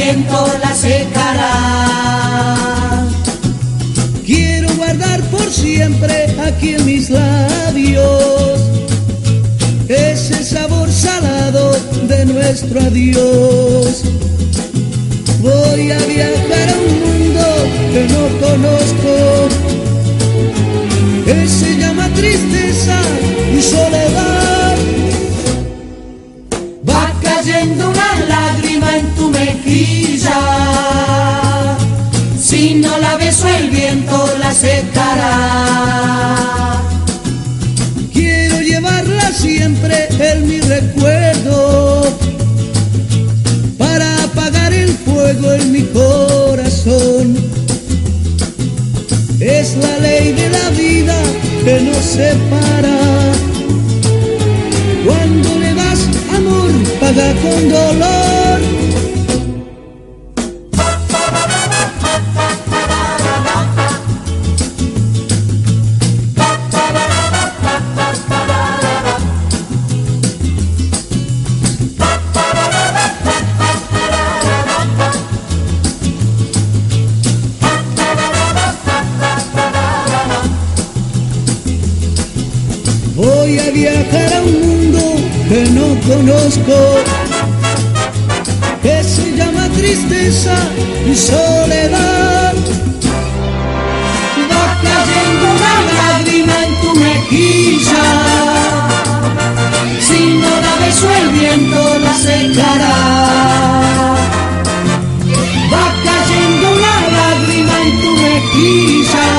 viento la secará. Quiero guardar por siempre aquí en mis labios ese sabor salado de nuestro adiós. Voy a viajar a un mundo que no conozco, que se llama tristeza y soledad. Va cayendo una lágrima en tu mejilla, si no la beso el viento la secará. Quiero llevarla siempre en mi recuerdo, para apagar el fuego en mi corazón. Es la ley de la vida que nos separa. Cuando le das amor, paga con dolor. Voy a viajar a un mundo que no conozco, que se llama tristeza y soledad. Va cayendo una lágrima en tu mejilla, si no la beso el viento la secará. Va cayendo una lágrima en tu mejilla,